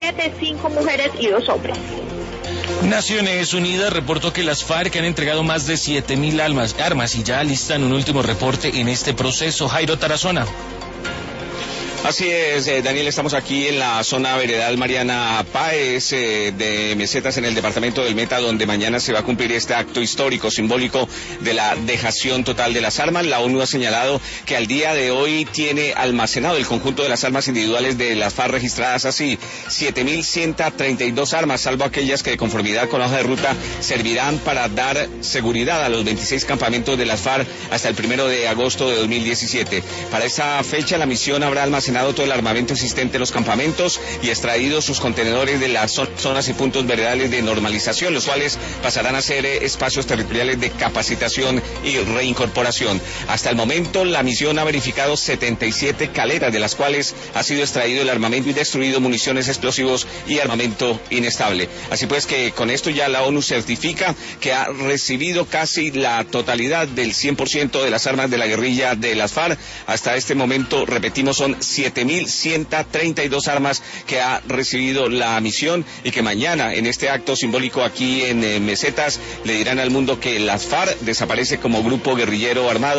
5 mujeres y 2 hombres. Naciones Unidas reportó que las FARC han entregado más de 7.000 armas y ya alistan un último reporte en este proceso. Jairo Tarazona. Así es, Daniel, estamos aquí en la zona veredal Mariana Páez de Mesetas, en el departamento del Meta, donde mañana se va a cumplir este acto histórico, simbólico de la dejación total de las armas. La ONU ha señalado que al día de hoy tiene almacenado el conjunto de las armas individuales de las FARC registradas así, 7.132 armas, salvo aquellas que de conformidad con la hoja de ruta servirán para dar seguridad a los 26 campamentos de las FARC hasta el 1 de agosto de 2017. Para esa fecha la misión habrá almacenado todo el armamento existente en los campamentos y extraído sus contenedores de las zonas y puntos veredales de normalización, los cuales pasarán a ser espacios territoriales de capacitación y reincorporación. Hasta el momento la misión ha verificado 77 caleras, de las cuales ha sido extraído el armamento y destruido municiones, explosivos y armamento inestable. Así pues que con esto ya la ONU certifica que ha recibido casi la totalidad del 100% de las armas de la guerrilla de las FARC. Hasta este momento, repetimos, son 7.132 armas que ha recibido la misión, y que mañana en este acto simbólico aquí en Mesetas le dirán al mundo que las FARC desaparece como grupo guerrillero armado.